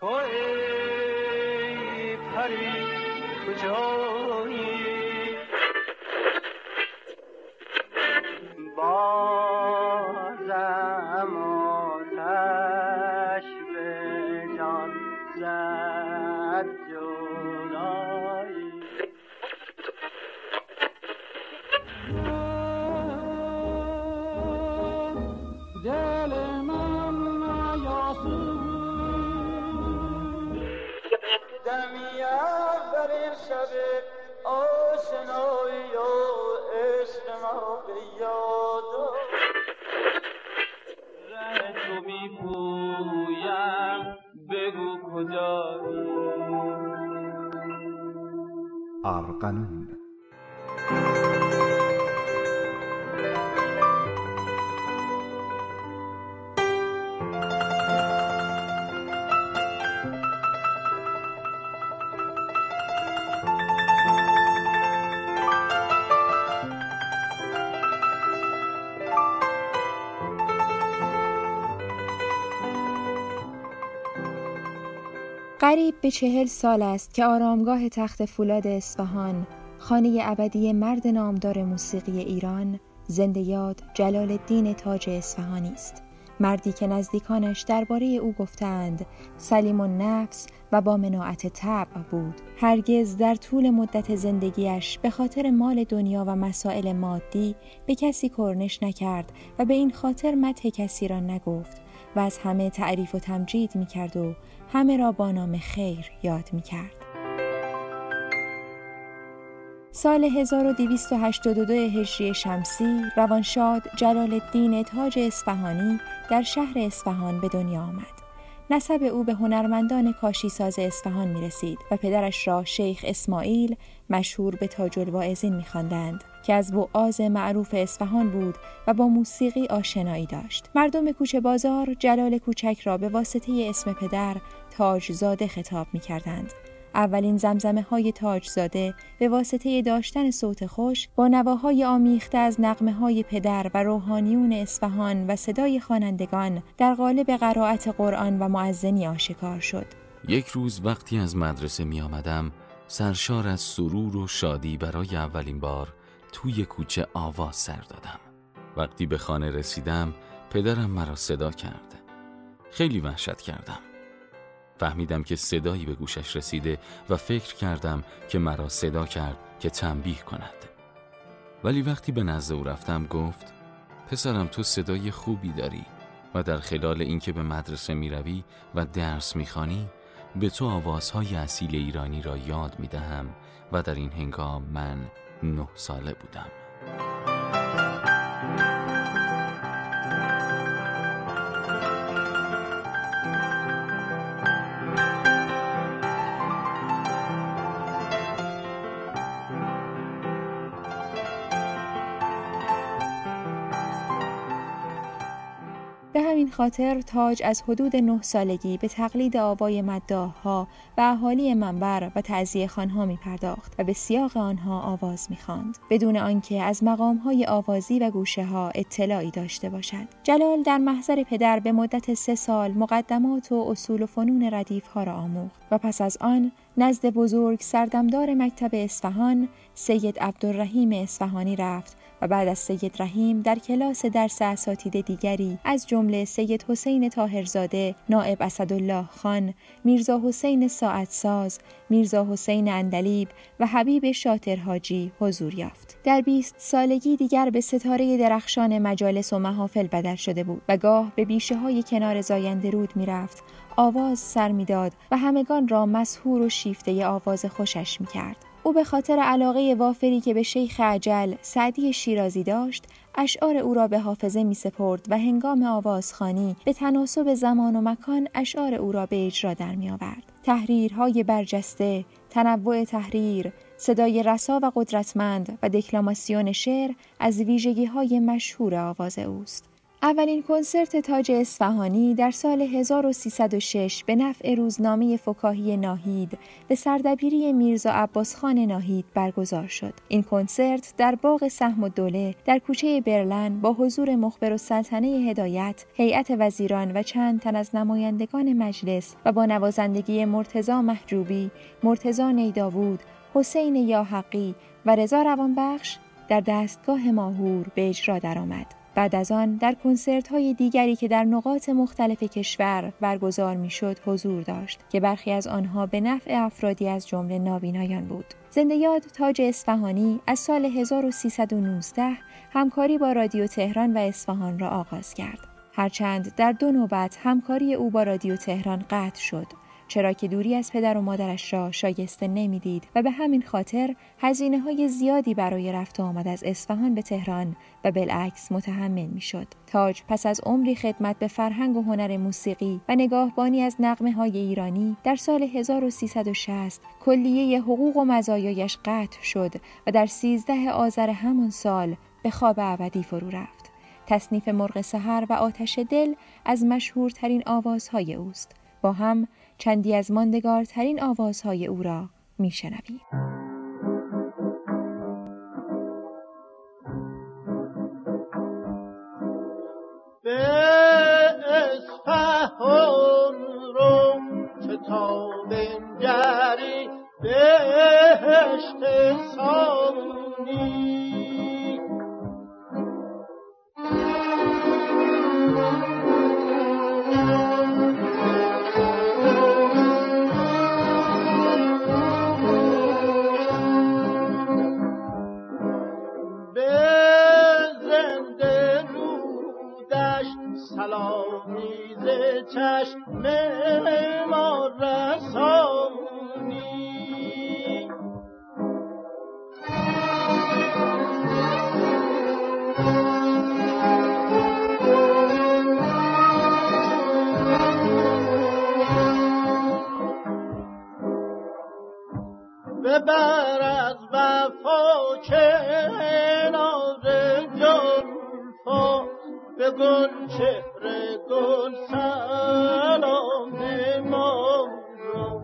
تو ای پری کجایی بازم آتش به جان زد جدایی دل من نیاسود دمی بر این شب آشنایی و عشق ما به یاد ره تو می پویم بگو کجایی ارغنون. قریب به 40 سال است که آرامگاه تخت فولاد اصفهان، خانه ابدی مرد نامدار موسیقی ایران، زنده یاد جلال الدین تاج اصفهانی است. مردی که نزدیکانش درباره او گفتند سلیم النفس و با مناعت طبع بود. هرگز در طول مدت زندگیش به خاطر مال دنیا و مسائل مادی به کسی کرنش نکرد و به این خاطر مدح کسی را نگفت و از همه تعریف و تمجید می‌کرد و همه را با نام خیر یاد می‌کرد. سال 1282 هجری شمسی روانشاد جلال الدین تاج اصفهانی در شهر اصفهان به دنیا آمد. نسب او به هنرمندان کاشیساز اصفهان می رسید و پدرش را شیخ اسماعیل مشهور به تاج الواعظین می خواندند که از وعاظ معروف اصفهان بود و با موسیقی آشنایی داشت. مردم کوچه بازار جلال کوچک را به واسطه اسم پدر تاجزاده خطاب می کردند. اولین زمزمه‌های تاجزاده به واسطه داشتن صوت خوش با نواهای آمیخته از نغمه‌های پدر و روحانیون اصفهان و صدای خوانندگان در قالب قرائت قرآن و مؤذنی آشکار شد. یک روز وقتی از مدرسه می آمدم سرشار از سرور و شادی برای اولین بار توی کوچه آواز سر دادم. وقتی به خانه رسیدم پدرم مرا صدا کرد. خیلی وحشت کردم. فهمیدم که صدایی به گوشش رسیده و فکر کردم که مرا صدا کرد که تنبیه کند. ولی وقتی به نزد او رفتم گفت پسرم تو صدای خوبی داری و در خلال اینکه به مدرسه می روی و درس می خوانی به تو آوازهای اصیل ایرانی را یاد می دهم و در این هنگام من 9 ساله بودم. به همین خاطر تاج از حدود 9 سالگی به تقلید آوای مداح‌ها و اهالی منبر و تعزیه خوان‌ها می‌پرداخت و به سیاق آنها آواز می‌خواند بدون آنکه از مقام‌های آوازی و گوشه‌ها اطلاعی داشته باشد. جلال در محضر پدر به مدت 3 سال مقدمات و اصول و فنون ردیف‌ها را آموخت و پس از آن نزد بزرگ سردمدار مکتب اصفهان سید عبدالرحیم اصفهانی رفت و بعد از سید رحیم در کلاس درس اساتید دیگری از جمله سید حسین طاهرزاده، نائب اسدالله خان، میرزا حسین ساعدساز، میرزا حسین عندلیب و حبیب شاطر حاجی حضور یافت. در 20 سالگی دیگر به ستاره درخشان مجالس و محافل بدل شده بود و گاه به بیشه‌های کنار زاینده رود می‌رفت، آواز سر می‌داد و همگان را مسحور و شیفته آواز خوشش می‌کرد. او به خاطر علاقه وافری که به شیخ اجل سعدی شیرازی داشت، اشعار او را به حافظه می سپرد و هنگام آوازخوانی به تناسب زمان و مکان اشعار او را به اجرا در می آورد. تحریرهای برجسته، تنوع تحریر، صدای رسا و قدرتمند و دکلاماسیون شعر از ویژگی‌های مشهور آواز اوست. اولین کنسرت تاج اصفهانی در سال 1306 به نفع روزنامه فکاهی ناهید به سردبیری میرزا عباس خان ناهید برگزار شد. این کنسرت در باغ سهم الدوله در کوچه برلن با حضور مخبر السلطنه هدایت، هیئت وزیران و چند تن از نمایندگان مجلس و با نوازندگی مرتضی محجوبی، مرتضی نیداوود، حسین یاحقی و رضا روانبخش در دستگاه ماهور به اجرا درآمد. بعد از آن در کنسرت‌های دیگری که در نقاط مختلف کشور برگزار می‌شد حضور داشت که برخی از آنها به نفع افرادی از جمله نابینایان بود. زنده یاد تاج اصفهانی از سال 1319 همکاری با رادیو تهران و اصفهان را آغاز کرد. هرچند در 2 نوبت همکاری او با رادیو تهران قطع شد، چرا که دوری از پدر و مادرش را شایسته نمی‌دید و به همین خاطر هزینه‌های زیادی برای رفت و آمد از اصفهان به تهران و بالعکس متحمل می‌شد. تاج پس از عمری خدمت به فرهنگ و هنر موسیقی و نگاهبانی از نغمه‌های ایرانی در سال 1360 کلیه حقوق و مزایایش قطع شد و در 13 آذر همان سال به خواب ابدی فرو رفت. تصنیف مرغ سحر و آتش دل از مشهورترین آوازهای اوست. با هم چندی از ماندگارترین آوازهای او را میشنویم. به اصفهان رو که تا بنگری بهشت سامونی سلامی ز چشم ما رسانی ببر از وفا کنار جلفا به گل چهره گل سلام ما را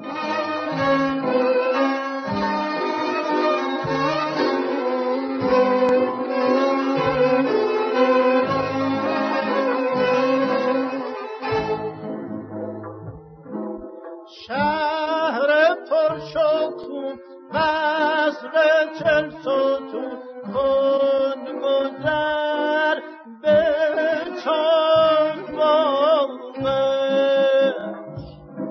شهر پرشکوه قصر 40 ستون کن گذر به چون باغش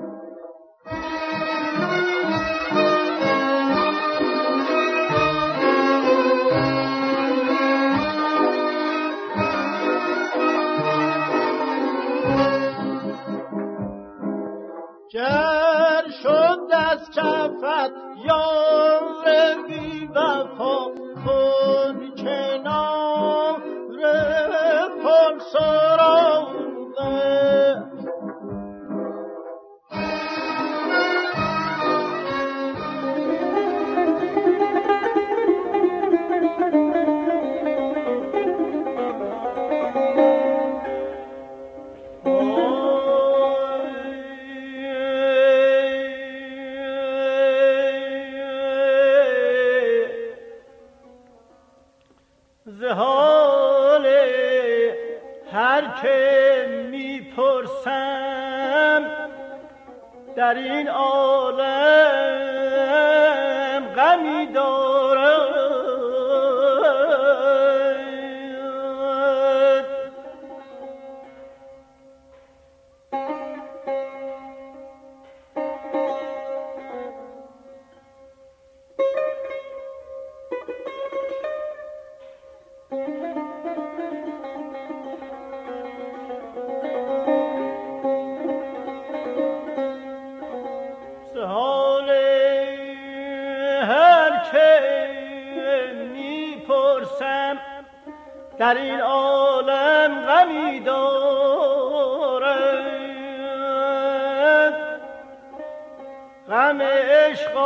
گر شد از کفت یار بی وفا کن کنار پل سراغت زهال هر که میپرسم در این عالم غمی دارد حال هر که میپرسم در این عالم غمی دارد غم عشق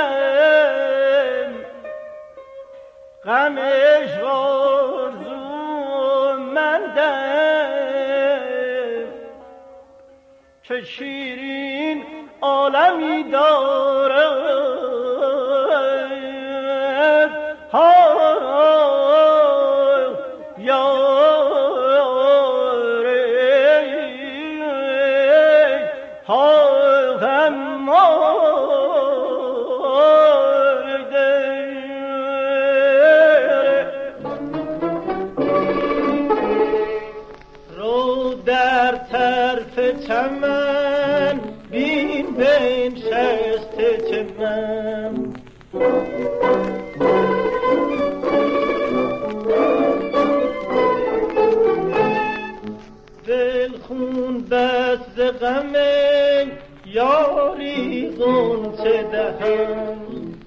آرزومندم غم عشق آرزومندم که شیرین عالمی دارد چمن بین بین شست چمن دل خون بست غم یاری غنچه دهم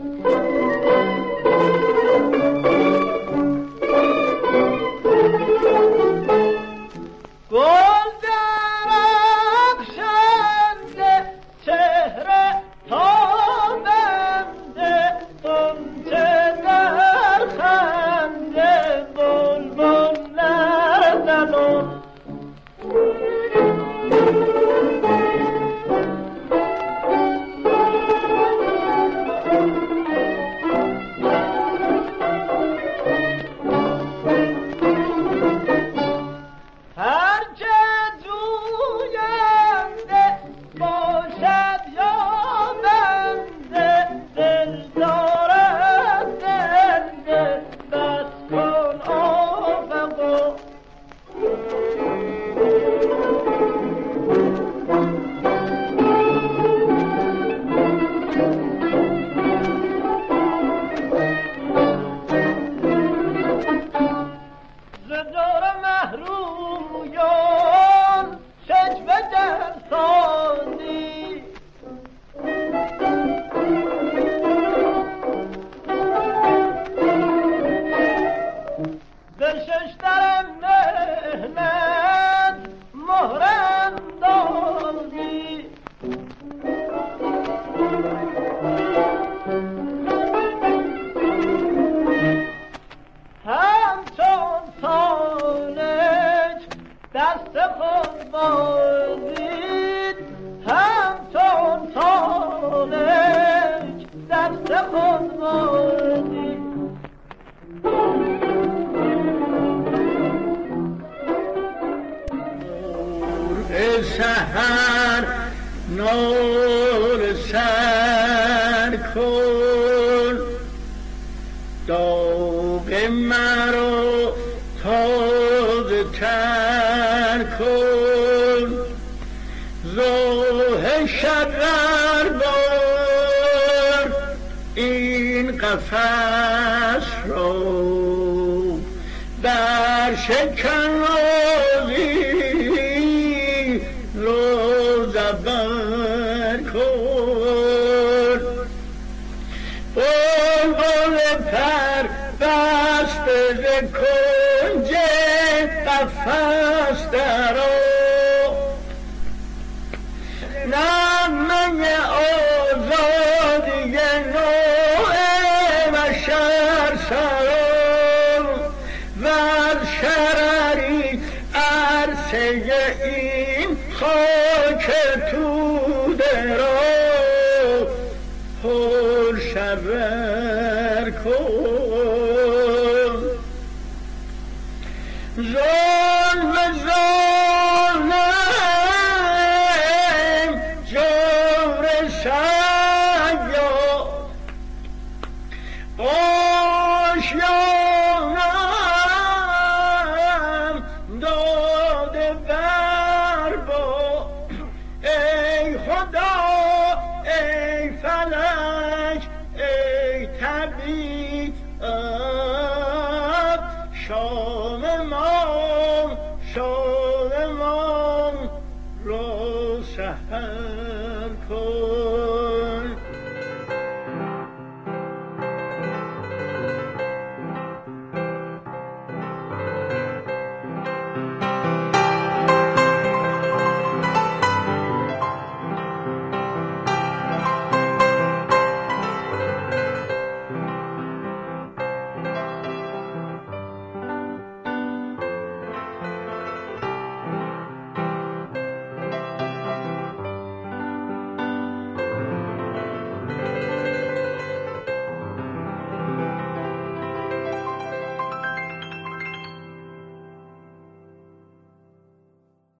سحر نور سر کن داغ مرا تازه تر کن زوه شرر بار این قفس رو در شکن زبر کن بلبل پر بسته ز کنج قفس درآ نغمه آزادی نوع بشر سرا وز شرری عرصه این خاک توده را پر شرر کن ظلم ظالم جور سیاد آشیانم داده بر با ای خدا ای فلک ای طبیعت شام ما را سحر